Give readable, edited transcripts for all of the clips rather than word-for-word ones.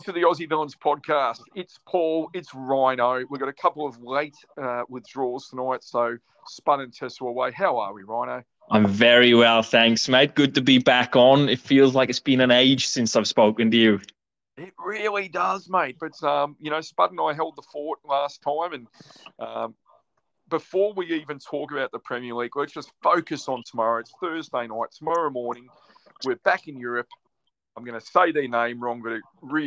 To the Aussie Villains podcast. It's Paul, it's Rhino. We've got a couple of late withdrawals tonight, so Spud and Tessa away. How are we, Rhino? I'm very well, thanks, mate. Good to be back on. It feels like it's been an age since I've spoken to you. It really does, mate. But, Spud and I held the fort last time, and before we even talk about the Premier League, let's just focus on tomorrow. It's Thursday night. Tomorrow morning, we're back in Europe. I'm going to say their name wrong, but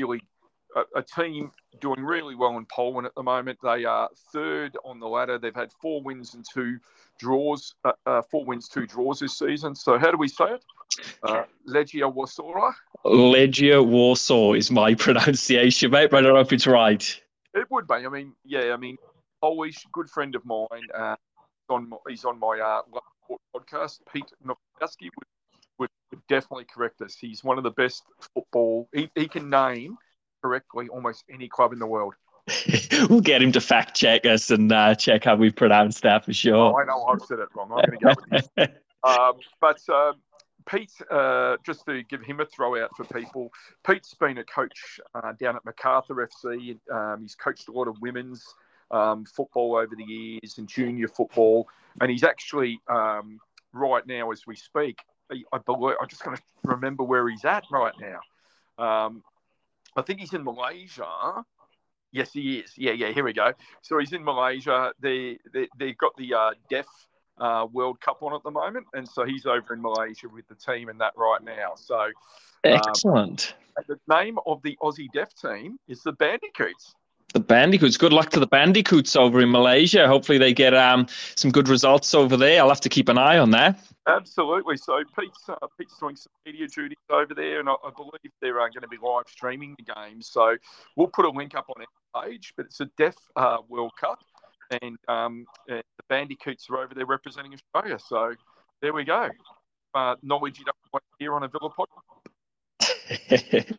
a team doing really well in Poland at the moment. They are third on the ladder. They've had 4 wins and 2 draws. 4 wins, 2 draws this season. So how do we say it? Legia Warsaw. Legia Warsaw is my pronunciation, mate, but I don't know if it's right. It would be. Polish, good friend of mine. He's on my podcast. Pete Nowakowski would definitely correct us. He's one of the best football. He can name correctly almost any club in the world. We'll get him to fact check us and check how we've pronounced that for sure. Oh, I know I've said it wrong. I'm going to go with this. But Pete, just to give him a throw out for people, Pete's been a coach down at MacArthur FC. He's coached a lot of women's football over the years and junior football. And he's actually, right now as we speak, I believe, I'm just going to remember where he's at right now. I think he's in Malaysia. Yes, he is. Yeah, here we go. So he's in Malaysia. They've got the Deaf World Cup on at the moment. And so he's over in Malaysia with the team and that right now. So excellent. The name of the Aussie Deaf team is the Bandicoots. The Bandicoots. Good luck to the Bandicoots over in Malaysia. Hopefully they get some good results over there. I'll have to keep an eye on that. Absolutely. So Pete's doing some media duties over there, and I believe they're going to be live streaming the game. So we'll put a link up on our page, but it's a Deaf World Cup, and the Bandicoots are over there representing Australia. So there we go. Knowledge you don't want to hear on a Villa podcast.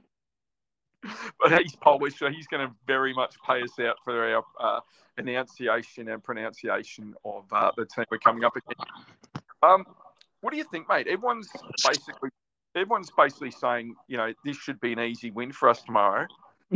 But he's Polish, so he's going to very much pay us out for our enunciation and pronunciation of the team we're coming up against. What do you think, mate? Everyone's basically saying, this should be an easy win for us tomorrow.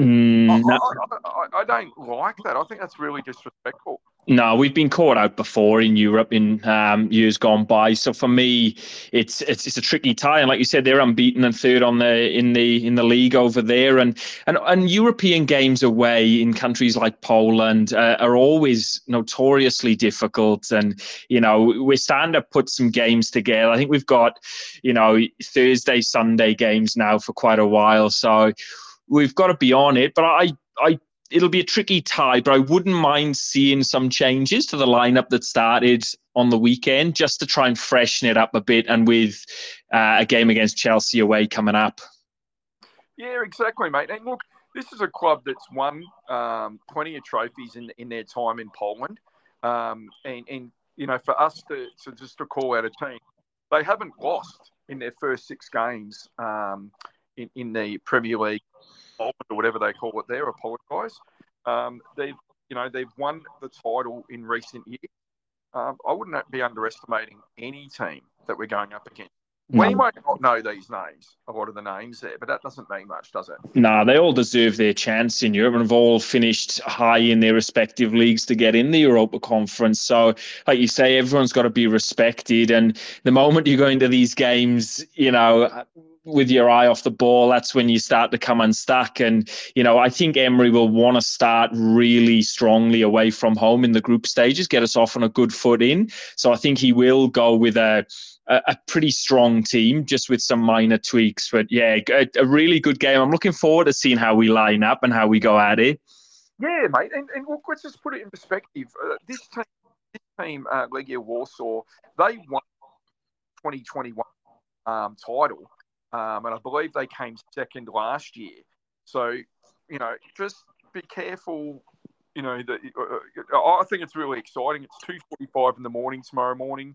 I don't like that. I think that's really disrespectful. No, we've been caught out before in Europe in years gone by. So for me, it's a tricky tie. And like you said, they're unbeaten and third in the league over there. And European games away in countries like Poland are always notoriously difficult. And we're starting to put some games together. I think we've got Thursday, Sunday games now for quite a while. So we've got to be on it. But it'll be a tricky tie, but I wouldn't mind seeing some changes to the lineup that started on the weekend just to try and freshen it up a bit, and with a game against Chelsea away coming up. Yeah, exactly, mate. And look, this is a club that's won plenty of trophies in their time in Poland. And for us to just to call out a team, they haven't lost in their first 6 games in the Premier League, or whatever they call it there. Apologise. They've won the title in recent years. I wouldn't be underestimating any team that we're going up against. No. We might not know these names, a lot of the names there, but that doesn't mean much, does it? No, they all deserve their chance in Europe and have all finished high in their respective leagues to get in the Europa Conference. So, like you say, everyone's got to be respected. And the moment you go into these games, with your eye off the ball, that's when you start to come unstuck. And, I think Emery will want to start really strongly away from home in the group stages, get us off on a good foot in. So I think he will go with a pretty strong team, just with some minor tweaks. But yeah, a really good game. I'm looking forward to seeing how we line up and how we go at it. Yeah, mate. And look, let's just put it in perspective. This team, Legia Warsaw, they won 2021 title. And I believe they came second last year. So, just be careful. I think it's really exciting. It's 2:45 in the morning tomorrow morning.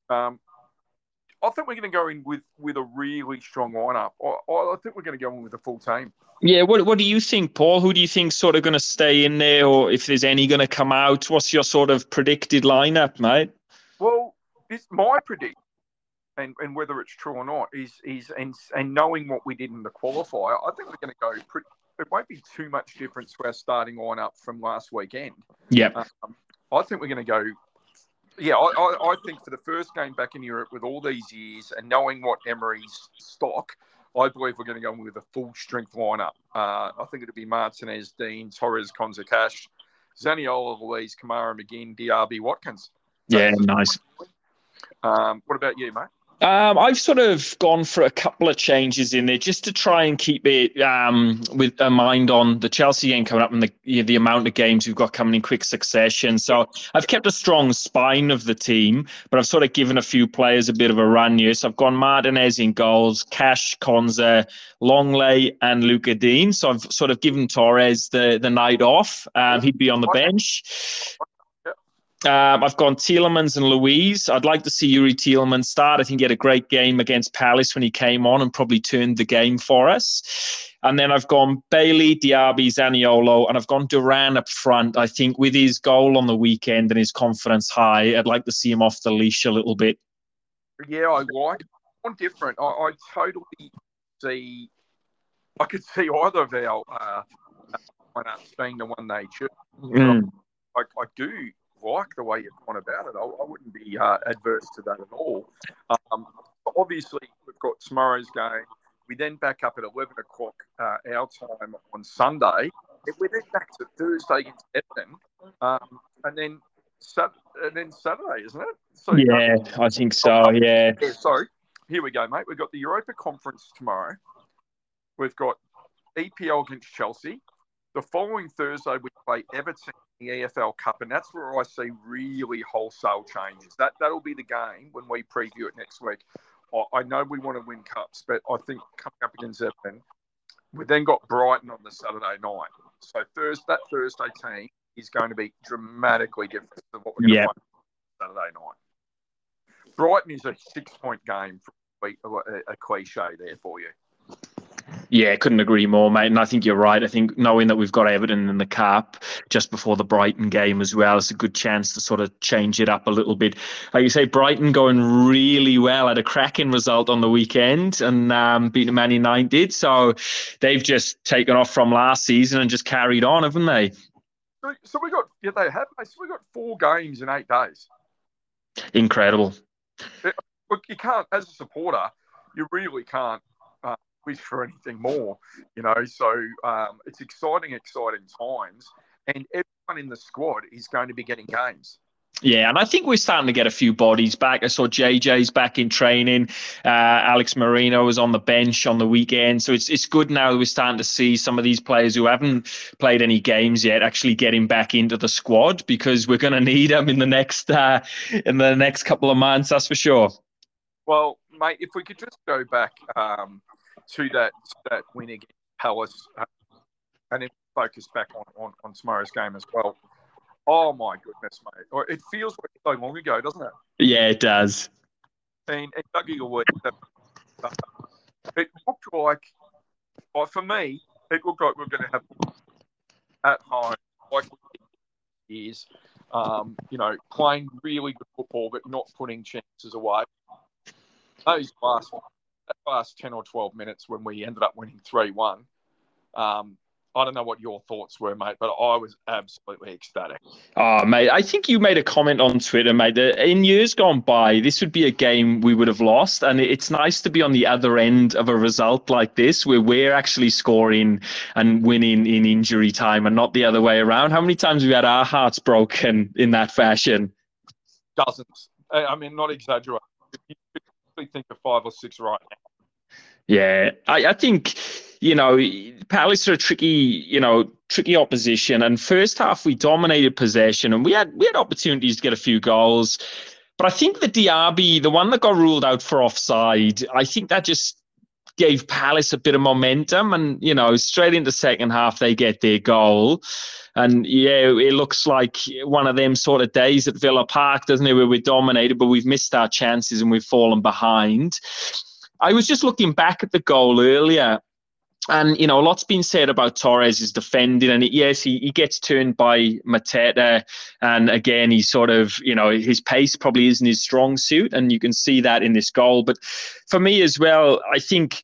I think we're going to go in with a really strong lineup. I think we're going to go in with a full team. Yeah, what do you think, Paul? Who do you think sort of going to stay in there, or if there's any going to come out? What's your sort of predicted lineup, mate? Well, it's my prediction. And whether it's true or not is and knowing what we did in the qualifier, I think we're going to go won't be too much difference to our starting lineup from last weekend. Yeah. I think we're going to go. Yeah, I think for the first game back in Europe with all these years and knowing what Emery's stock, I believe we're going to go with a full strength lineup. I think it'll be Martinez, Dean, Torres, Konza, Cash, Zaniolo, Louise, Kamara, McGinn, Diaby, Watkins. Yeah, nice. What about you, mate? I've sort of gone for a couple of changes in there just to try and keep it with a mind on the Chelsea game coming up and the amount of games we've got coming in quick succession. So I've kept a strong spine of the team, but I've sort of given a few players a bit of a run here. So I've gone Martinez in goals, Cash, Konza, Longley, and Luca Dean. So I've sort of given Torres the night off. He'd be on the bench. I've gone Tielemans and Louise. I'd like to see Yuri Tielemans start. I think he had a great game against Palace when he came on and probably turned the game for us. And then I've gone Bailey, Diaby, Zaniolo, and I've gone Duran up front. I think with his goal on the weekend and his confidence high, I'd like to see him off the leash a little bit. Yeah, I like it. I'm different. I totally see. I could see either of our lineups being the one they choose. I do like the way you've gone about it. I wouldn't be adverse to that at all. Obviously, we've got tomorrow's game. We then back up at 11 o'clock our time on Sunday. We're then back to Thursday against Everton, and then Saturday, isn't it? So, yeah, I think so, yeah. So here we go, mate. We've got the Europa Conference tomorrow. We've got EPL against Chelsea. The following Thursday, we play Everton in the EFL Cup, and that's where I see really wholesale changes. That'll be the game when we preview it next week. I know we want to win cups, but I think coming up against Everton, we've then got Brighton on the Saturday night. So that Thursday team is going to be dramatically different than what we're going to play Saturday night. Brighton is a 6-point game, for a cliche there for you. Yeah, couldn't agree more, mate. And I think you're right. I think knowing that we've got Everton in the Cup just before the Brighton game as well, it's a good chance to sort of change it up a little bit. Like you say, Brighton going really well, had a cracking result on the weekend and beating Man United. So they've just taken off from last season and just carried on, haven't they? So we got, they have. So we got 4 games in 8 days. Incredible. Look, you can't, as a supporter, you really can't wish for anything more, so it's exciting times, and everyone in the squad is going to be getting games. Yeah, and I think we're starting to get a few bodies back. I saw JJ's back in training. Alex Marino was on the bench on the weekend. So it's good now that we're starting to see some of these players who haven't played any games yet actually getting back into the squad, because we're going to need them in the next couple of months, that's for sure. Well, mate, if we could just go back to that win against Palace, and then focus back on tomorrow's game as well. Oh my goodness, mate! It feels like so long ago, doesn't it? Yeah, it does. And Dougie Louise, it looked like, for me, it looked like we're going to have at home like years, playing really good football, but not putting chances away. Those last 10 or 12 minutes when we ended up winning 3-1, I don't know what your thoughts were, mate, but I was absolutely ecstatic. Oh, mate, I think you made a comment on Twitter, mate, that in years gone by, this would be a game we would have lost. And it's nice to be on the other end of a result like this, where we're actually scoring and winning in injury time and not the other way around. How many times have we had our hearts broken in that fashion? Dozens. I mean, not exaggerating. You think of 5 or 6 right now. Yeah, I think, Palace are a tricky opposition. And first half, we dominated possession and we had opportunities to get a few goals. But I think the Diaby, the one that got ruled out for offside, I think that just gave Palace a bit of momentum. And, straight into second half, they get their goal. And, yeah, it looks like one of them sort of days at Villa Park, doesn't it, where we're dominated, but we've missed our chances and we've fallen behind. I was just looking back at the goal earlier, and, a lot's been said about Torres' defending, and yes, he gets turned by Mateta, and again, he's sort of, his pace probably isn't his strong suit, and you can see that in this goal. But for me as well, I think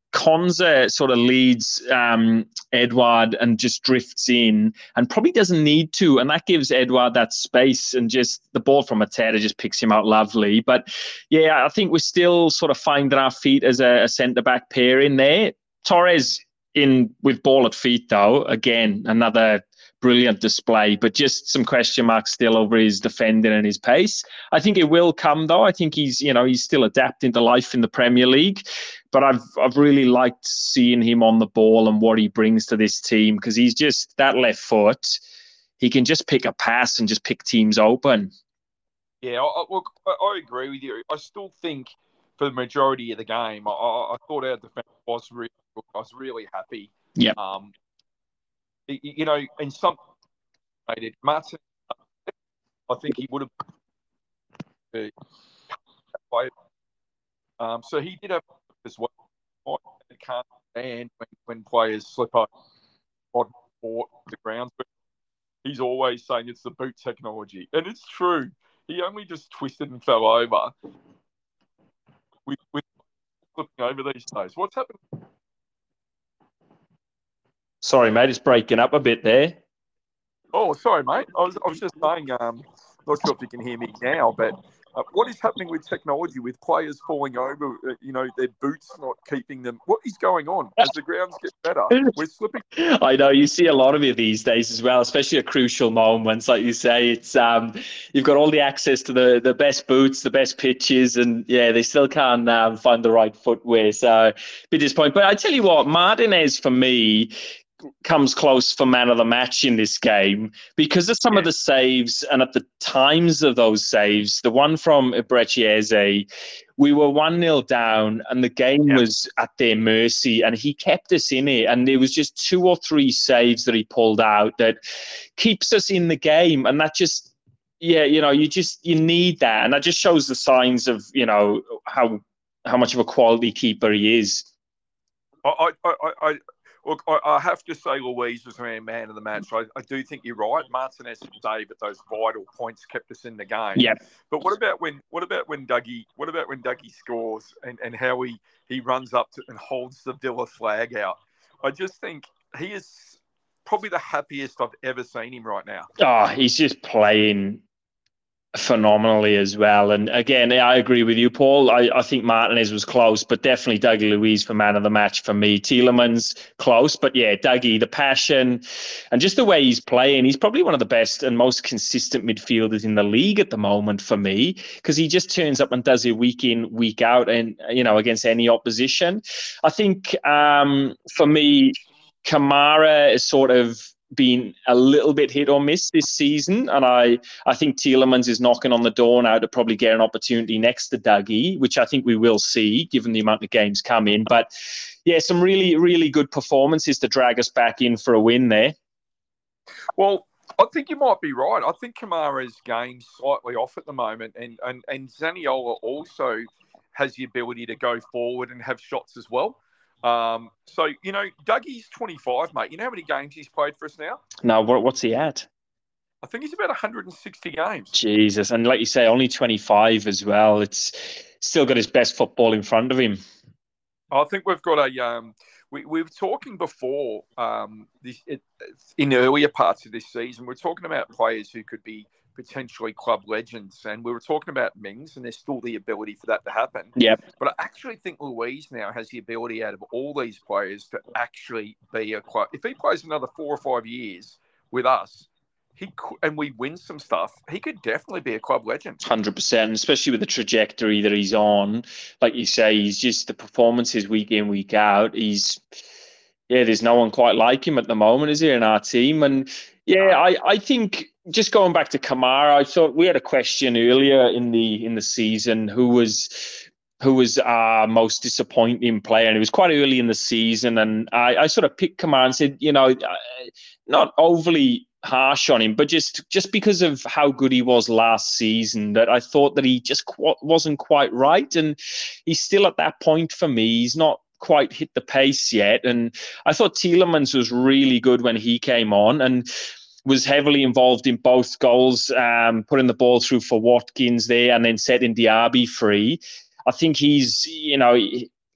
Konza sort of leads Edouard and just drifts in and probably doesn't need to. And that gives Edouard that space, and just the ball from Mateta just picks him out lovely. But yeah, I think we're still sort of finding our feet as a centre-back pair in there. Torres in with ball at feet, though. Again, another brilliant display, but just some question marks still over his defending and his pace. I think it will come, though. I think he's still adapting to life in the Premier League, but I've really liked seeing him on the ball and what he brings to this team, because he's just that left foot. He can just pick a pass and just pick teams open. Yeah, I agree with you. I still think for the majority of the game, I thought our defence was really good. I was really happy. Yeah. In some Martin, I think he would have played. So he did have as well. I can't stand when players slip up on the ground, but he's always saying it's the boot technology, and it's true. He only just twisted and fell over. With flipping over these days. What's happened? Sorry, mate, it's breaking up a bit there. Oh, sorry, mate. I was just saying, not sure if you can hear me now, but what is happening with technology, with players falling over, their boots not keeping them? What is going on as the grounds get better? We're slipping. I know, you see a lot of it these days as well, especially at crucial moments. Like you say, it's you've got all the access to the best boots, the best pitches, and yeah, they still can't find the right footwear. So a bit disappointed. But I tell you what, Martinez for me comes close for man of the match in this game because of some of the saves, and at the times of those saves, the one from Eberechi, we were 1-0 down and the game was at their mercy, and he kept us in it, and there was just 2 or 3 saves that he pulled out that keeps us in the game, and that just you need that, and that just shows the signs of how much of a quality keeper he is. Look, I have to say Luiz was our man of the match. I do think you're right. Martinez and Dave at those vital points kept us in the game. Yeah. But what about when Dougie scores and how he runs up to and holds the Villa flag out? I just think he is probably the happiest I've ever seen him right now. Oh, he's just playing phenomenally as well. And again, I agree with you, Paul. I think Martinez was close, but definitely Dougie Luiz for man of the match for me. Tielemans close, but yeah, Dougie, the passion and just the way he's playing, he's probably one of the best and most consistent midfielders in the league at the moment for me, because he just turns up and does it week in, week out, and against any opposition. I think for me, Kamara is sort of been a little bit hit or miss this season, and I think Tielemans is knocking on the door now to probably get an opportunity next to Dougie, which I think we will see given the amount of games come in. But yeah, some really, really good performances to drag us back in for a win there. Well, I think you might be right. I think Kamara's game's slightly off at the moment, and Zaniolo also has the ability to go forward and have shots as well. So, Dougie's 25, mate. You know how many games he's played for us now? No, what's he at? I think he's about 160 games. Jesus. And like you say, only 25 as well. It's still got his best football in front of him. I think we've got we were talking before in earlier parts of this season, we're talking about players who could be potentially club legends, and we were talking about Mings, and there's still the ability for that to happen. Yeah. But I actually think Luiz now has the ability out of all these players to actually be a club. If he plays another 4 or 5 years with us, and we win some stuff, he could definitely be a club legend. 100%, especially with the trajectory that he's on. Like you say, he's just the performances week in, week out. There's no one quite like him at the moment, is there, in our team? And yeah, I think just going back to Kamara, I thought we had a question earlier in the season who was our most disappointing player, and it was quite early in the season, and I sort of picked Kamara and said, not overly harsh on him, but just because of how good he was last season, that I thought that he just wasn't quite right, and he's still at that point for me. He's not quite hit the pace yet, and I thought Tielemans was really good when he came on and was heavily involved in both goals, putting the ball through for Watkins there and then setting Diaby free. I think he's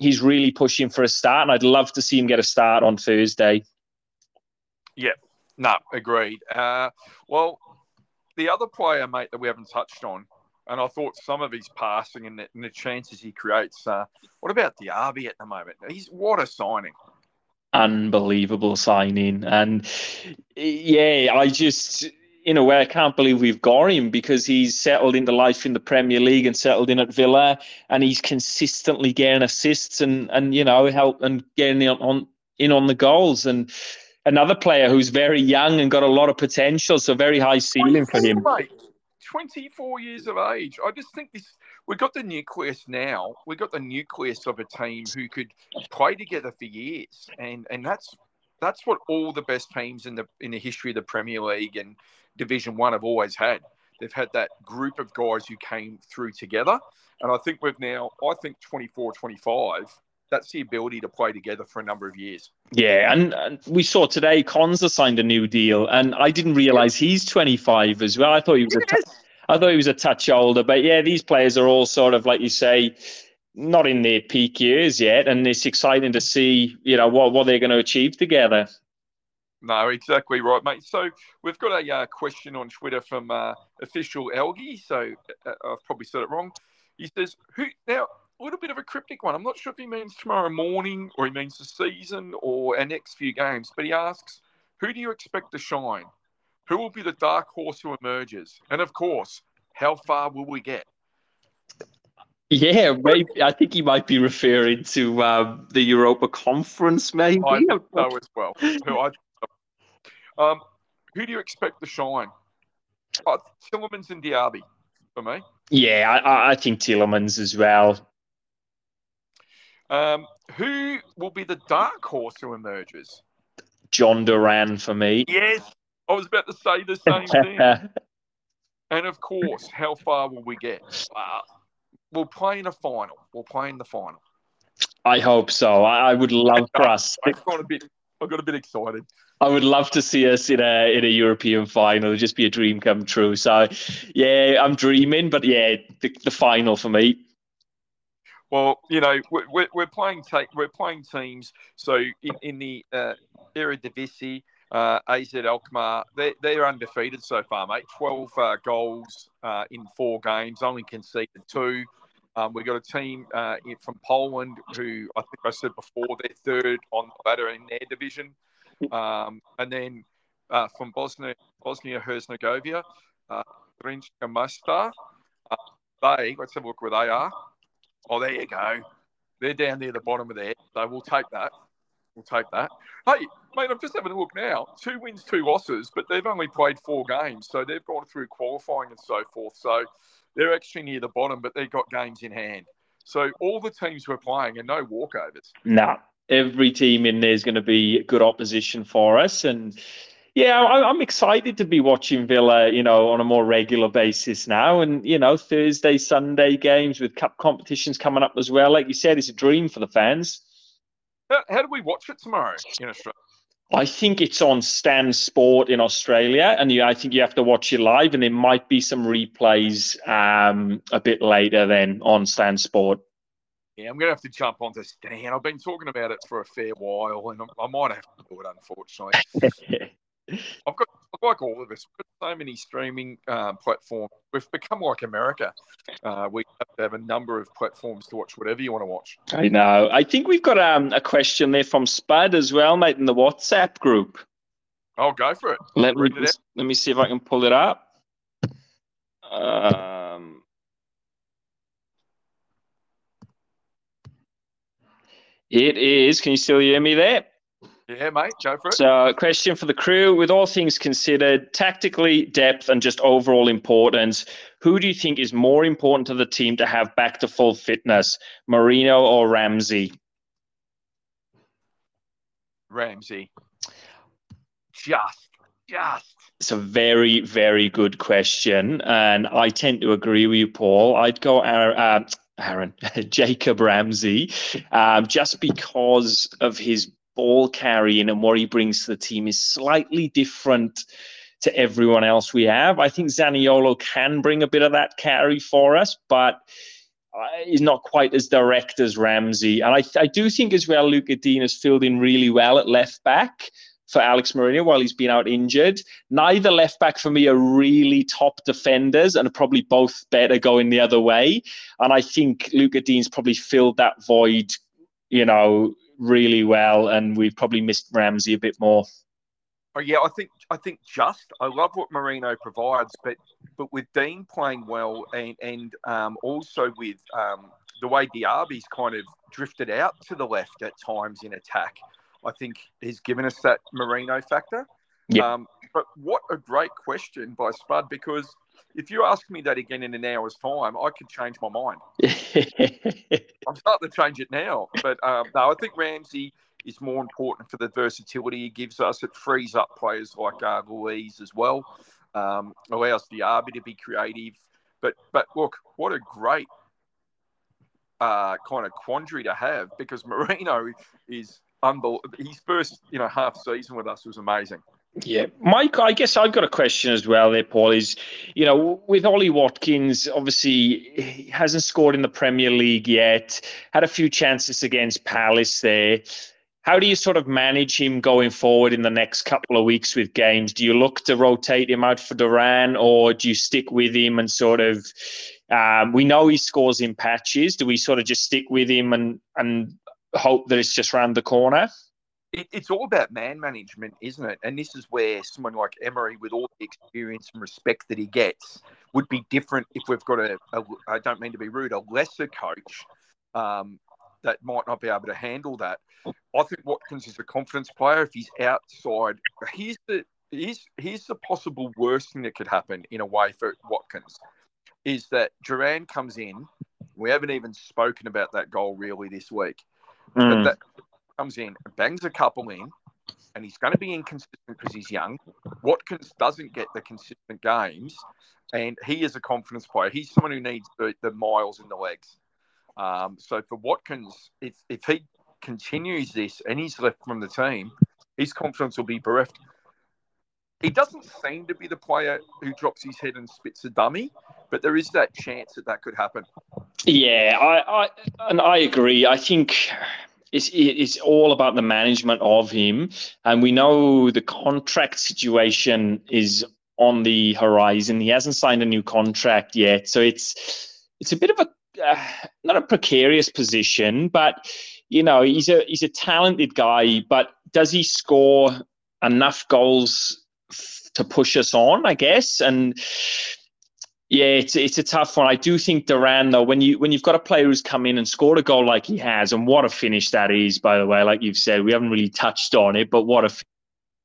he's really pushing for a start, and I'd love to see him get a start on Thursday. Yeah, no, agreed. Well, the other player, mate, that we haven't touched on, and I thought some of his passing and the chances he creates. What about Diaby at the moment? What a signing. Unbelievable signing. And yeah, in a way, I can't believe we've got him, because he's settled into life in the Premier League and settled in at Villa, and he's consistently getting assists and help and getting on the goals. And another player who's very young and got a lot of potential, so very high ceiling for him. Mate. 24 years of age. I just think we've got the nucleus now. We've got the nucleus of a team who could play together for years, and that's what all the best teams in the history of the Premier League and Division 1 have always had. They've had that group of guys who came through together, and I think 24, 25. That's the ability to play together for a number of years. Yeah, and we saw today Konza signed a new deal, and I didn't realise he's 25 as well. I thought he was a touch older, but yeah, these players are all sort of, like you say, not in their peak years yet, and it's exciting to see, what they're going to achieve together. No, exactly right, mate. So we've got a question on Twitter from official Elgie. So I've probably said it wrong. He says, "Who now?" A little bit of a cryptic one. I'm not sure if he means tomorrow morning or he means the season or our next few games, but he asks, who do you expect to shine? Who will be the dark horse who emerges? And of course, how far will we get? Yeah, maybe. I think he might be referring to the Europa Conference, maybe. I think so as well. Who do you expect to shine? Tielemans and Diaby for me. Yeah, I think Tielemans as well. Who will be the dark horse who emerges? John Duran for me. Yes, I was about to say the same thing. And of course, how far will we get? We'll play in a final. We'll play in the final. I hope so. I would love for us. I got a bit excited. I would love to see us in a European final. It'd just be a dream come true. So, yeah, I'm dreaming, but yeah, the final for me. Well, we're playing teams. So in the Eredivisie, AZ Alkmaar, they're undefeated so far, mate. 12 goals in 4 games, only conceded 2. We've got a team from Poland who I think I said before, they're 3rd on the ladder in their division. And then from Bosnia-Herzegovina, Sremska Mostar. Let's have a look where they are. Oh, there you go. They're down near the bottom of there. So we'll take that. Hey, mate, I'm just having a look now. 2 wins, 2 losses, but they've only played 4 games. So they've gone through qualifying and so forth. So they're actually near the bottom, but they've got games in hand. So all the teams we're playing are no walkovers. No, every team in there is going to be good opposition for us. And yeah, I'm excited to be watching Villa, on a more regular basis now. And, Thursday, Sunday games with cup competitions coming up as well. Like you said, it's a dream for the fans. How do we watch it tomorrow in Australia? I think it's on Stan Sport in Australia, and I think you have to watch it live, and there might be some replays a bit later then on Stan Sport. Yeah, I'm going to have to jump onto Stan. I've been talking about it for a fair while, and I might have to do it, unfortunately. I've got, like all of us, we've got so many streaming platforms. We've become like America. We have to have a number of platforms to watch whatever you want to watch. I know. I think we've got a question there from Spud as well, mate, in the WhatsApp group. I'll go for it. Let me see if I can pull it up. It is. Can you still hear me there? Yeah, mate, go for it. So, a question for the crew. With all things considered, tactically, depth, and just overall importance, who do you think is more important to the team to have back to full fitness, Merino or Ramsey? Ramsey. Just. It's a very, very good question, and I tend to agree with you, Paul. I'd go Jacob Ramsey, just because of his ball carrying and what he brings to the team is slightly different to everyone else we have. I think Zaniolo can bring a bit of that carry for us, but is not quite as direct as Ramsey. And I do think as well, Lucas Digne has filled in really well at left back for Alex Mourinho while he's been out injured. Neither left back for me are really top defenders and are probably both better going the other way. And I think Lucas Digne's probably filled that void, really well. And we've probably missed Ramsey a bit more. Oh yeah, I think I love what Mourinho provides, but with Digne playing well and also with the way Diaby's kind of drifted out to the left at times in attack, I think has given us that Mourinho factor. Yeah. But what a great question by Spud, because if you ask me that again in an hour's time, I could change my mind. I'm starting to change it now. But no, I think Ramsey is more important for the versatility he gives us. It frees up players like Louise as well, allows Diaby to be creative. But look, what a great kind of quandary to have, because Mourinho is unbelievable. His first half season with us was amazing. Yeah, Mike, I guess I've got a question as well there, Paul, is, with Ollie Watkins, obviously he hasn't scored in the Premier League yet, had a few chances against Palace there. How do you sort of manage him going forward in the next couple of weeks with games? Do you look to rotate him out for Duran, or do you stick with him and sort of, we know he scores in patches. Do we sort of just stick with him and hope that it's just round the corner? It's all about man management, isn't it? And this is where someone like Emery, with all the experience and respect that he gets, would be different if we've got I don't mean to be rude, a lesser coach that might not be able to handle that. I think Watkins is a confidence player. If he's outside, here's the possible worst thing that could happen in a way for Watkins, is that Duran comes in. We haven't even spoken about that goal really this week. But that comes in, bangs a couple in, and he's going to be inconsistent because he's young. Watkins doesn't get the consistent games, and he is a confidence player. He's someone who needs the miles in the legs. So for Watkins, if he continues this and he's left from the team, his confidence will be bereft. He doesn't seem to be the player who drops his head and spits a dummy, but there is that chance that could happen. Yeah, I agree. I think it's all about the management of him. And we know the contract situation is on the horizon. He hasn't signed a new contract yet. So it's a bit of a, not a precarious position, but, he's a talented guy, but does he score enough goals to push us on, I guess? And yeah, it's a tough one. I do think Duran, though, when you've got a player who's come in and scored a goal like he has, and what a finish that is, by the way, like you've said, we haven't really touched on it, but what a...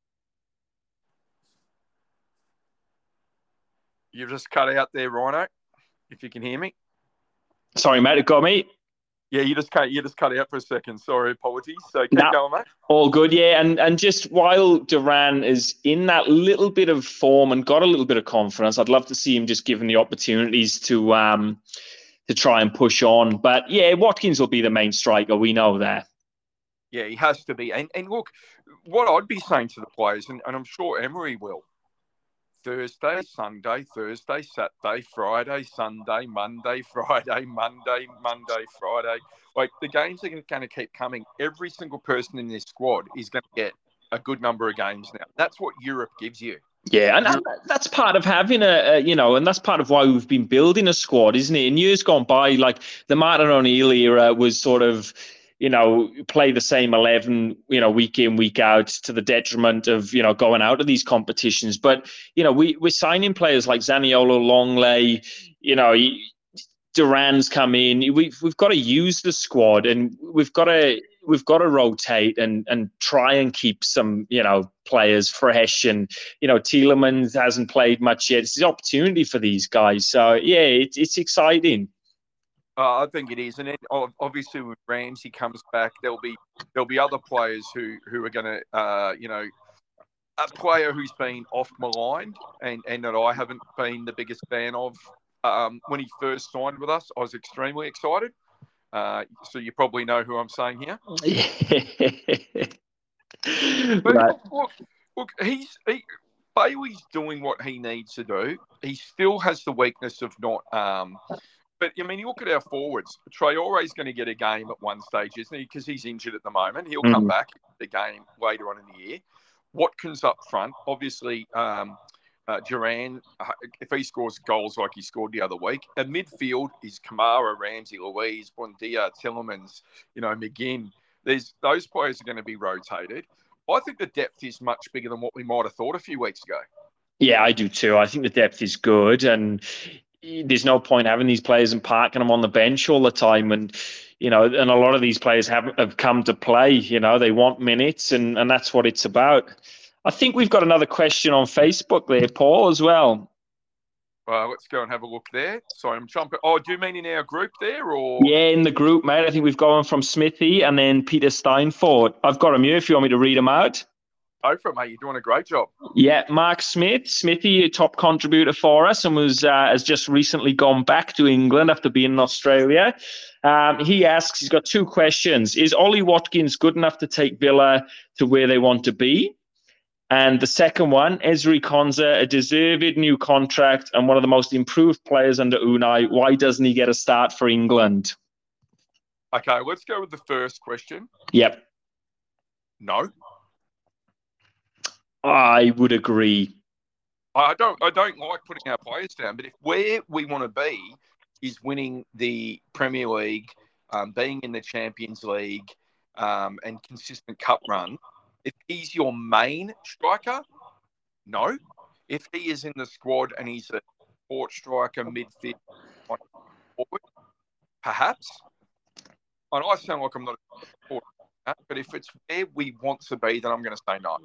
You've just cut out there, Rhino, if you can hear me. Sorry, mate, it got me. Yeah, you just cut out for a second. Sorry, apologies. So keep going, mate. All good, yeah. And just while Duran is in that little bit of form and got a little bit of confidence, I'd love to see him just given the opportunities to try and push on. But yeah, Watkins will be the main striker. We know that. Yeah, he has to be. And look, what I'd be saying to the players, and I'm sure Emery will, Thursday, Sunday, Thursday, Saturday, Friday, Sunday, Monday, Friday, Monday, Friday. Like, the games are going to keep coming. Every single person in this squad is going to get a good number of games now. That's what Europe gives you. Yeah, and that's part of having and that's part of why we've been building a squad, isn't it? In years gone by, like the Martin O'Neill era was sort of, play the same 11, week in, week out, to the detriment of, going out of these competitions. But, we're signing players like Zaniolo, Longley, Duran's come in. We've got to use the squad, and we've got to rotate and try and keep some, players fresh. And, Tielemans hasn't played much yet. It's the opportunity for these guys. So, yeah, it's exciting. I think it is, and then obviously when Ramsey comes back, there'll be other players who are going to, a player who's been oft maligned and that I haven't been the biggest fan of. When he first signed with us, I was extremely excited. So you probably know who I'm saying here. But right. look, Bailey's doing what he needs to do. He still has the weakness of not But, I mean, you look at our forwards. Traore's going to get a game at one stage, isn't he? Because he's injured at the moment. He'll come back the game later on in the year. Watkins up front. Obviously, Duran, if he scores goals like he scored the other week. And midfield is Kamara, Ramsey, Louise, Bondia, Tillemans, McGinn. Those players are going to be rotated. I think the depth is much bigger than what we might have thought a few weeks ago. Yeah, I do too. I think the depth is good, and there's no point having these players and parking them on the bench all the time. And and a lot of these players have come to play. They want minutes, and that's what it's about. I think we've got another question on Facebook there, Paul, as well. Let's go and have a look there. Sorry, I'm jumping. Oh, do you mean in our group there, or? Yeah, in the group, mate. I think we've got one from Smithy and then Peter Steinfort. I've got them here if you want me to read them out. Go for it, mate. You're doing a great job. Yeah, Mark Smith, Smithy, a top contributor for us, and has just recently gone back to England after being in Australia. He asks, he's got two questions. Is Ollie Watkins good enough to take Villa to where they want to be? And the second one, Ezri Konsa, a deserved new contract and one of the most improved players under Unai. Why doesn't he get a start for England? Okay, let's go with the first question. Yep. No. I would agree. I don't like putting our players down, but if where we want to be is winning the Premier League, being in the Champions League, and consistent cup run, if he's your main striker, no. If he is in the squad and he's a support striker, midfield, forward, perhaps. And I sound like I'm not a supporter, but if it's where we want to be, then I'm going to say no.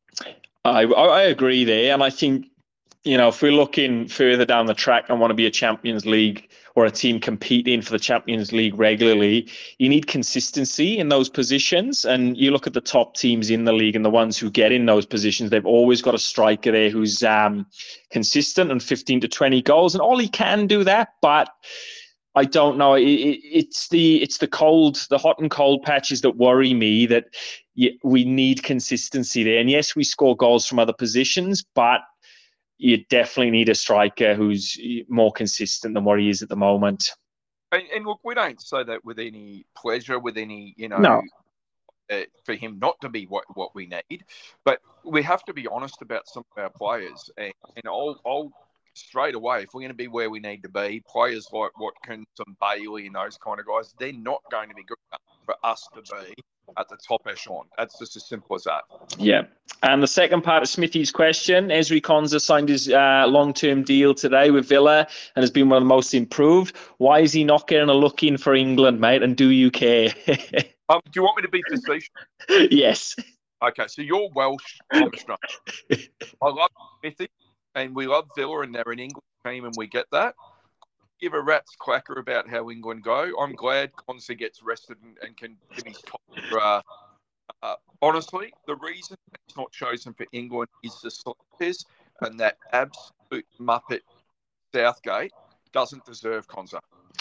I agree there, and I think if we're looking further down the track and want to be a Champions League or a team competing for the Champions League regularly, you need consistency in those positions. And you look at the top teams in the league and the ones who get in those positions, they've always got a striker there who's consistent and 15 to 20 goals. And Ollie can do that, but I don't know. It's the hot and cold patches that worry me, that we need consistency there. And yes, we score goals from other positions, but you definitely need a striker who's more consistent than what he is at the moment. And look, we don't say that with any pleasure, with any, no. For him not to be what we need. But we have to be honest about some of our players. And I'll straight away, if we're going to be where we need to be, players like Watkins and Bailey and those kind of guys, they're not going to be good enough for us to be at the top echelon. That's just as simple as that. Yeah. And the second part of Smithy's question, Ezri Konsa signed his long-term deal today with Villa and has been one of the most improved. Why is he not getting a look in for England, mate? And do you care? Do you want me to be facetious? Yes. Okay, so you're Welsh, I'm Australian. I love Smithy, and we love Villa, and they're an English team, and we get that. Give a rat's clacker about how England go. I'm glad Konsa gets rested and can give his top. Honestly, the reason he's not chosen for England is the selectors, and that absolute muppet Southgate doesn't deserve Konsa.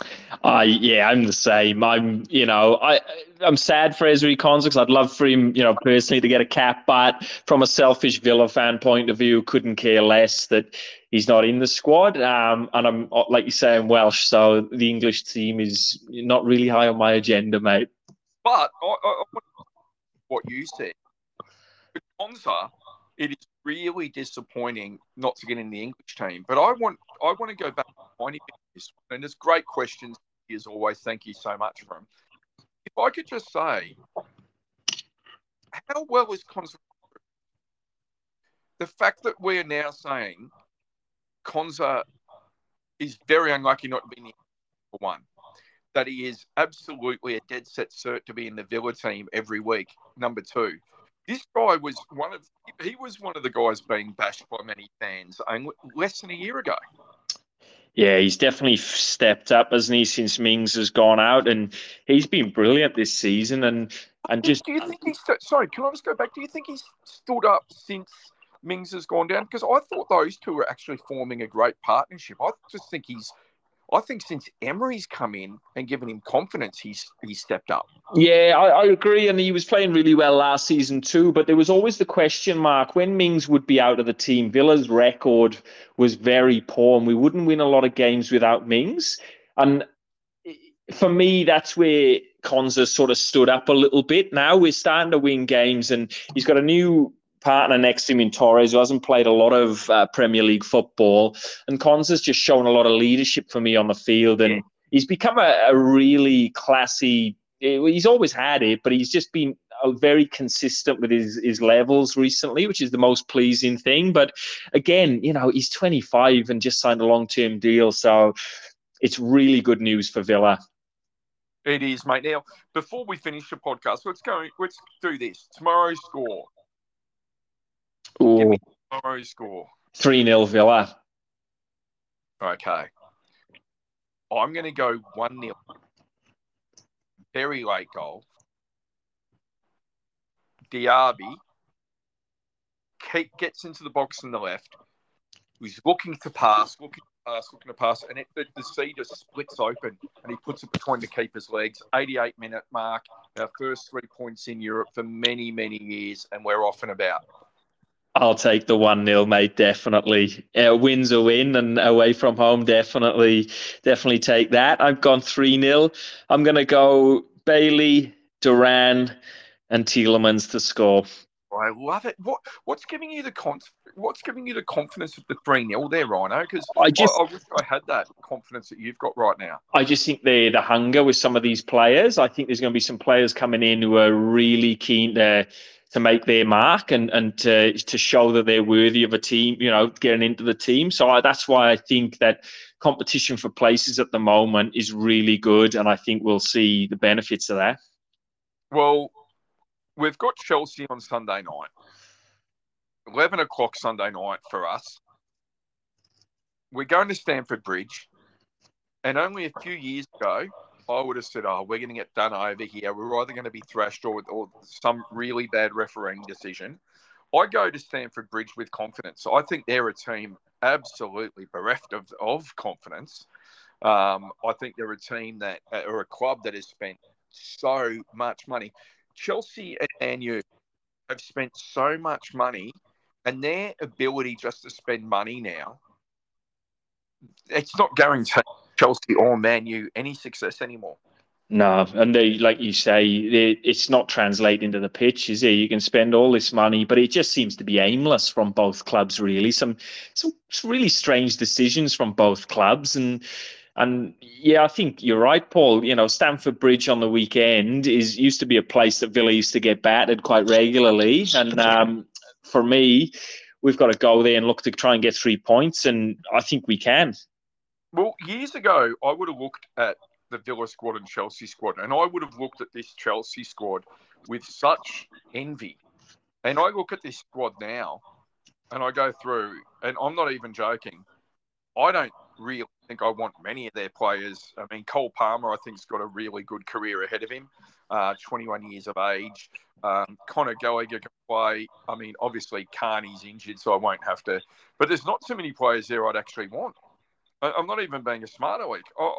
I'm the same. I'm sad for Ezri Konsa because I'd love for him, personally to get a cap. But from a selfish Villa fan point of view, couldn't care less that he's not in the squad. And I'm, like you say, I'm Welsh, so the English team is not really high on my agenda, mate. But what you said, for Konsa, it is really disappointing not to get in the English team. But I want to go back to tiny bit. And there's great questions as always. Thank you so much for them. If I could just say, how well is Konsa? The fact that we're now saying Konsa is very unlucky not to be in the for one, that he is absolutely a dead set cert to be in the Villa team every week. Number two, this guy was one of the guys being bashed by many fans less than a year ago. Yeah, he's definitely stepped up, hasn't he, since Mings has gone out, and he's been brilliant this season. And just, do you think he's sorry? Can I just go back? Do you think he's stood up since Mings has gone down? Because I thought those two were actually forming a great partnership. I think since Emery's come in and given him confidence, he's stepped up. Yeah, I agree. And he was playing really well last season too. But there was always the question mark when Mings would be out of the team. Villa's record was very poor and we wouldn't win a lot of games without Mings. And for me, that's where Konza sort of stood up a little bit. Now we're starting to win games, and he's got a new partner next to him in Torres, who hasn't played a lot of Premier League football. And Konza's just shown a lot of leadership for me on the field, and he's become a really classy. He's always had it, but he's just been very consistent with his levels recently, which is the most pleasing thing. But again, he's 25 and just signed a long-term deal, so it's really good news for Villa. It is, mate. Now, before we finish the podcast, let's do this. Tomorrow's score. Ooh. Give me tomorrow's score. 3-0 Villa. Okay. I'm going to go 1-0. Very late goal. Diaby gets into the box on the left. He's looking to pass, and the sea just splits open, and he puts it between the keeper's legs. 88-minute mark, our first 3 points in Europe for many, many years, and we're off and about. I'll take the 1-0, mate, definitely. Win's a win, and away from home, definitely take that. I've gone 3-0. I'm going to go Bailey, Duran, and Tielemans to score. I love it. What's giving you the confidence of the 3-0 there, Rhino? Because I wish I had that confidence that you've got right now. I just think the hunger with some of these players. I think there's going to be some players coming in who are really keen to make their mark and to show that they're worthy of a team, getting into the team. So that's why I think that competition for places at the moment is really good, and I think we'll see the benefits of that. Well, we've got Chelsea on Sunday night. 11 o'clock Sunday night for us. We're going to Stamford Bridge. And only a few years ago, I would have said, we're going to get done over here. We're either going to be thrashed or some really bad refereeing decision. I go to Stamford Bridge with confidence. I think they're a team absolutely bereft of confidence. I think they're a team or a club that has spent so much money. Chelsea and Man U have spent so much money, and their ability just to spend money now, it's not guaranteeing Chelsea or Man U any success anymore. No, and they, like you say, it's not translating to the pitch, is it? You can spend all this money, but it just seems to be aimless from both clubs, really. Some really strange decisions from both clubs, and yeah, I think you're right, Paul. Stamford Bridge on the weekend used to be a place that Villa used to get battered quite regularly. And for me, we've got to go there and look to try and get 3 points, and I think we can. Well, years ago, I would have looked at the Villa squad and Chelsea squad, and I would have looked at this Chelsea squad with such envy. And I look at this squad now, and I go through, and I'm not even joking, I don't really think I want many of their players. I mean, Cole Palmer, I think, has got a really good career ahead of him, 21 years of age. Conor Gallagher can play. I mean, obviously, Carney's injured, so I won't have to. But there's not too many players there I'd actually want. I'm not even being a smart aleck.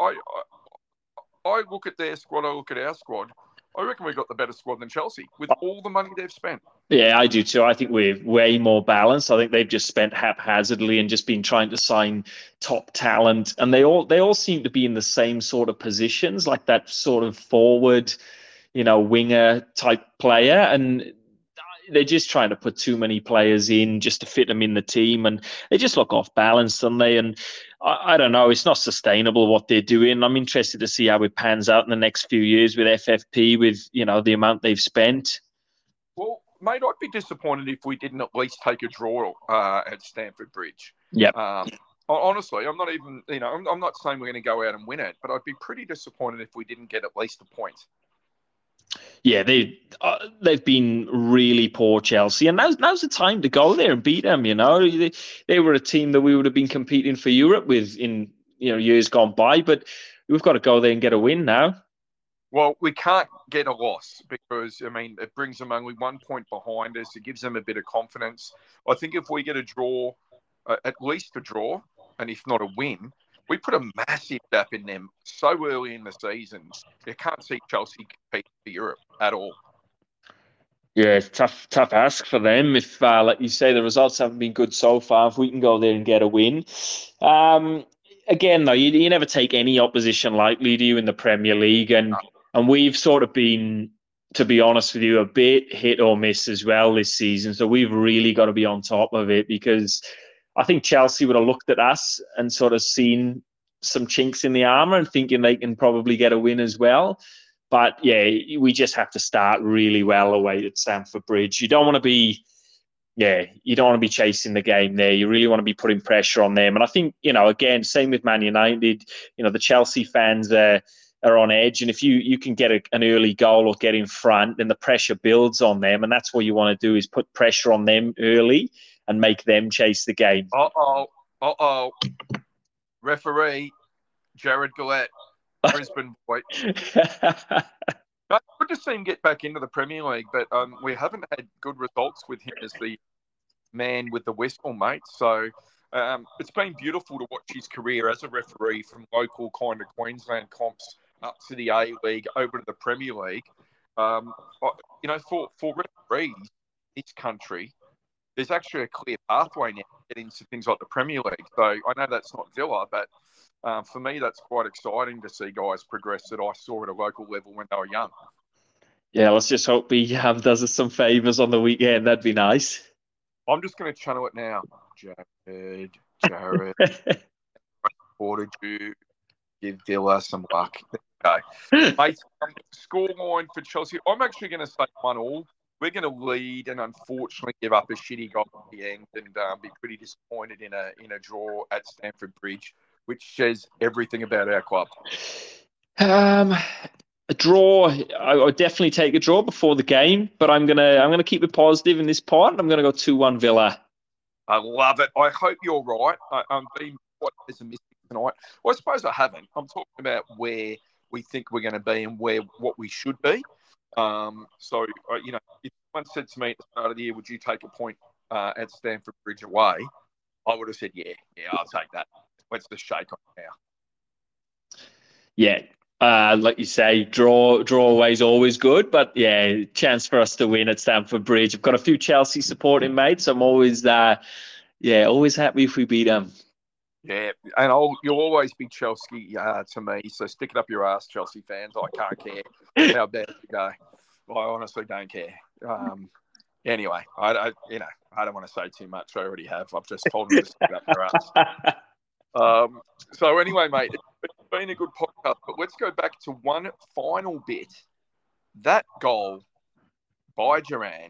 I look at their squad, I look at our squad. I reckon we've got the better squad than Chelsea with all the money they've spent. Yeah, I do too. I think we're way more balanced. I think they've just spent haphazardly and just been trying to sign top talent. And they all seem to be in the same sort of positions, like that sort of forward, winger type player. And they're just trying to put too many players in just to fit them in the team. And they just look off balance, don't they? And I don't know. It's not sustainable what they're doing. I'm interested to see how it pans out in the next few years with FFP, with, the amount they've spent. Well, mate, I'd be disappointed if we didn't at least take a draw at Stamford Bridge. Yeah. Honestly, I'm not even, I'm not saying we're going to go out and win it, but I'd be pretty disappointed if we didn't get at least a point. Yeah, they've been really poor, Chelsea, and now's the time to go there and beat them. They were a team that we would have been competing for Europe with in years gone by, but we've got to go there and get a win now. Well, we can't get a loss because, it brings them only 1 point behind us. It gives them a bit of confidence. I think if we get a draw, at least a draw, and if not a win, we put a massive gap in them so early in the season. You can't see Chelsea compete for Europe at all. Yeah, it's tough ask for them. If, like you say, the results haven't been good so far, if we can go there and get a win. again, though, you never take any opposition lightly, do you, in the Premier League? And we've sort of been, to be honest with you, a bit hit or miss as well this season. So we've really got to be on top of it, because I think Chelsea would have looked at us and sort of seen some chinks in the armour and thinking they can probably get a win as well. But yeah, we just have to start really well away at Stamford Bridge. You don't want to be chasing the game there. You really want to be putting pressure on them. And I think, again, same with Man United, the Chelsea fans are on edge. And if you can get an early goal or get in front, then the pressure builds on them. And that's what you want to do, is put pressure on them early and make them chase the game. Referee, Jared Gillette, Brisbane boy. Good to see him get back into the Premier League, but we haven't had good results with him as the man with the whistle, mate. So it's been beautiful to watch his career as a referee from local kind of Queensland comps up to the A-League, over to the Premier League. For referees in this country, there's actually a clear pathway now to get into things like the Premier League. So I know that's not Villa, but for me, that's quite exciting to see guys progress that I saw at a local level when they were young. Yeah, let's just hope he does us some favours on the weekend. That'd be nice. I'm just going to channel it now. Jared, supported you. Give Villa some luck. Okay. Mate, scoreline for Chelsea. I'm actually going to say 1-1. We're going to lead and unfortunately give up a shitty goal at the end and be pretty disappointed in a draw at Stamford Bridge, which says everything about our club. A draw. I would definitely take a draw before the game, but I'm gonna keep it positive in this part. I'm gonna go 2-1 Villa. I love it. I hope you're right. I'm being quite pessimistic tonight. Well, I suppose I haven't. I'm talking about where we think we're going to be and what we should be. If someone said to me at the start of the year, would you take a point at Stamford Bridge away? I would have said, yeah, I'll take that. Let's just shake on it now. Yeah, like you say, draw away is always good, but yeah, chance for us to win at Stamford Bridge. I've got a few Chelsea supporting mates. So I'm always, always happy if we beat them. Yeah, and you'll always be Chelsea to me. So stick it up your ass, Chelsea fans. I can't care how bad you go. I honestly don't care. Anyway, I don't want to say too much. I already have. I've just told them to stick it up your ass. So anyway, mate, it's been a good podcast, but let's go back to one final bit. That goal by Duran.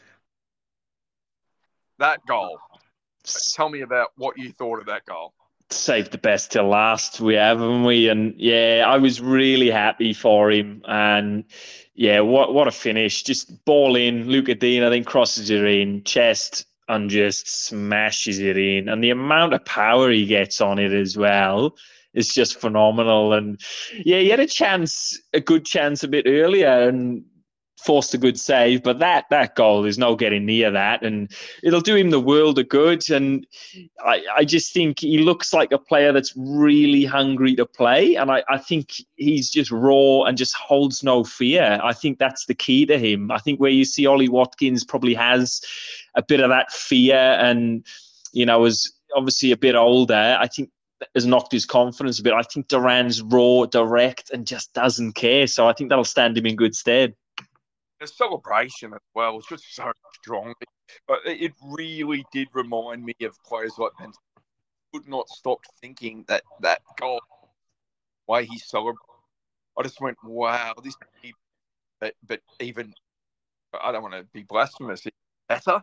That goal. Tell me about what you thought of that goal. Saved the best till last, haven't we? And yeah, I was really happy for him. And yeah, what a finish. Just ball in, Luca Dean, I think, crosses it in, chest, and just smashes it in. And the amount of power he gets on it as well is just phenomenal. And yeah, he had a good chance a bit earlier and forced a good save, but that goal is no getting near that, and it'll do him the world of good. And I just think he looks like a player that's really hungry to play, and I think he's just raw and just holds no fear. I think that's the key to him. I think where you see Ollie Watkins probably has a bit of that fear and, is obviously a bit older, I think has knocked his confidence a bit. I think Duran's raw, direct, and just doesn't care. So I think that'll stand him in good stead. The celebration as well was just so strong. But it really did remind me of players like Ben. Could not stop thinking that goal, the way he celebrated. I just went, wow, this. But even, I don't want to be blasphemous, better.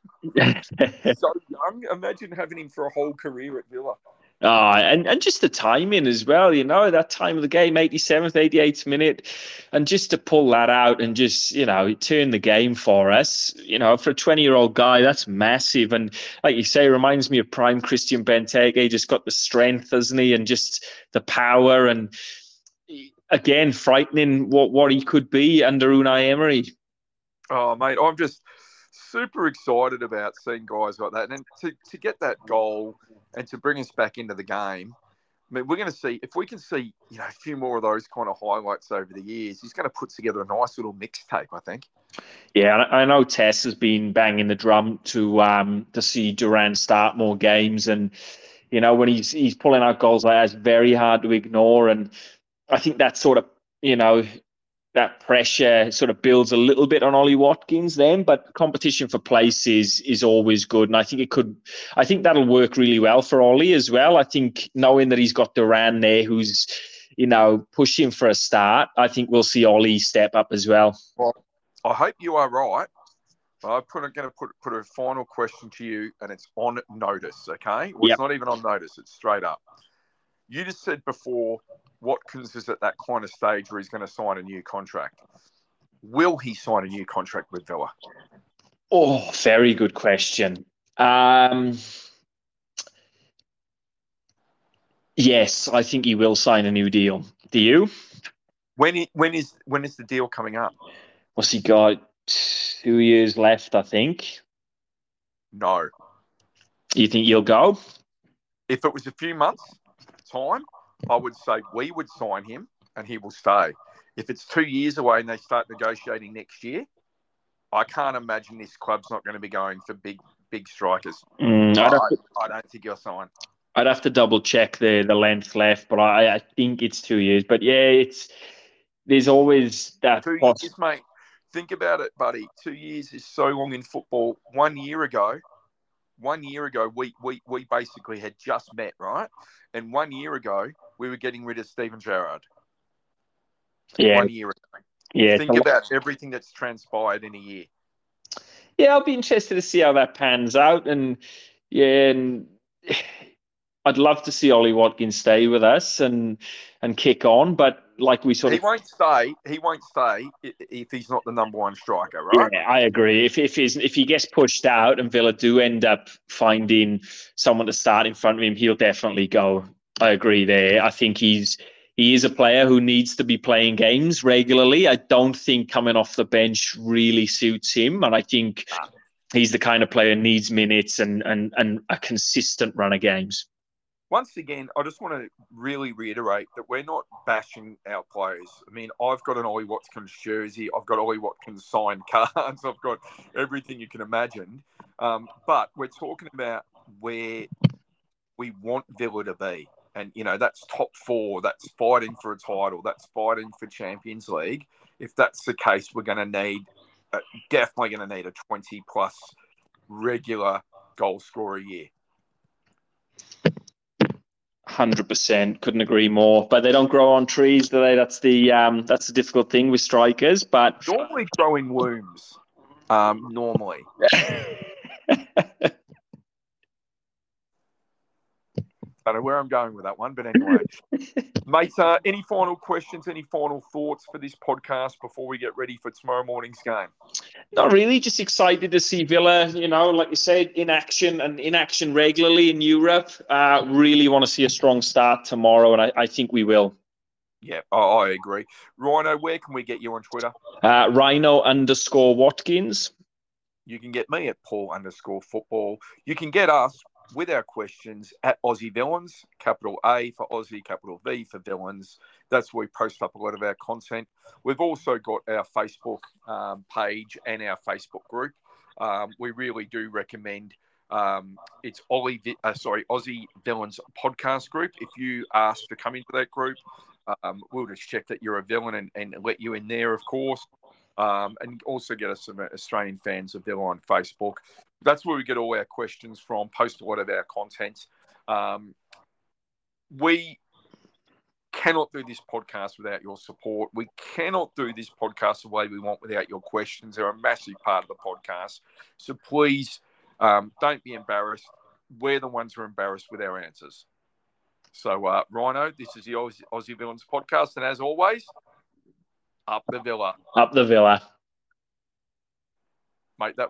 So young. Imagine having him for a whole career at Villa. And just the timing as well, that time of the game, 87th, 88th minute, and just to pull that out and just, turn the game for us, for a 20-year-old guy, that's massive. And like you say, reminds me of prime Christian Benteke, just got the strength, hasn't he? And just the power, and again, frightening what he could be under Unai Emery. Oh, mate, I'm just super excited about seeing guys like that. And to get that goal and to bring us back into the game, I mean, we're going to see, if we can see, a few more of those kind of highlights over the years, he's going to put together a nice little mixtape, I think. Yeah, I know Tess has been banging the drum to see Duran start more games. And when he's pulling out goals like that, it's very hard to ignore. And I think that sort of, that pressure sort of builds a little bit on Ollie Watkins then, but competition for place is always good. And I think that'll work really well for Ollie as well. I think knowing that he's got Duran there who's, pushing for a start, I think we'll see Ollie step up as well. Well, I hope you are right. I'm going to put a final question to you, and it's on notice, okay? Well, It's not even on notice. It's straight up. You just said before Watkins is at that kind of stage where he's going to sign a new contract. Will he sign a new contract with Villa? Oh, very good question. Yes, I think he will sign a new deal. Do you? When is the deal coming up? What's he got? 2 years left, I think. No. You think he'll go? If it was a few months' time, I would say we would sign him and he will stay. If it's 2 years away and they start negotiating next year, I can't imagine this club's not going to be going for big strikers. I don't think he'll sign. I'd have to double check the length left, but I think it's 2 years. But yeah, there's always that. 2 years, mate. Think about it, buddy. 2 years is so long in football. 1 year ago, we basically had just met, right? And 1 year ago, we were getting rid of Steven Gerrard. Yeah. 1 year ago. Yeah. Think about everything that's transpired in a year. Yeah, I'll be interested to see how that pans out. And I'd love to see Ollie Watkins stay with us and kick on, but like we sort of... He won't stay if he's not the number one striker, right? Yeah, I agree. If he gets pushed out and Villa do end up finding someone to start in front of him, he'll definitely go. I agree there. I think he is a player who needs to be playing games regularly. I don't think coming off the bench really suits him, and I think he's the kind of player who needs minutes and a consistent run of games. Once again, I just want to really reiterate that we're not bashing our players. I mean, I've got an Ollie Watkins jersey. I've got Ollie Watkins signed cards. I've got everything you can imagine. But we're talking about where we want Villa to be. And, that's top four. That's fighting for a title. That's fighting for Champions League. If that's the case, we're going to definitely going to need a 20-plus regular goal scorer a year. 100%, couldn't agree more. But they don't grow on trees, do they? That's the difficult thing with strikers. But normally grow in wombs. Normally. I don't know where I'm going with that one, but anyway. Mate, any final questions, any final thoughts for this podcast before we get ready for tomorrow morning's game? Not really, just excited to see Villa, like you said, in action regularly in Europe. Really want to see a strong start tomorrow, and I think we will. Yeah, I agree. Rhino, where can we get you on Twitter? Rhino_Watkins. You can get me at Paul_football. You can get us with our questions at Aussie Villains, capital A for Aussie, capital V for Villains. That's where we post up a lot of our content. We've also got our Facebook page and our Facebook group. We really do recommend it's Aussie Villains podcast group. If you ask to come into that group, we'll just check that you're a villain and let you in there, of course. And also get us some Australian fans of Villa on Facebook. That's where we get all our questions from, post a lot of our content. We cannot do this podcast without your support. We cannot do this podcast the way we want without your questions. They're a massive part of the podcast. So please don't be embarrassed. We're the ones who are embarrassed with our answers. So, Rhino, this is the Aussie Villains podcast. And as always, up the Villa. Up the Villa. Mate, that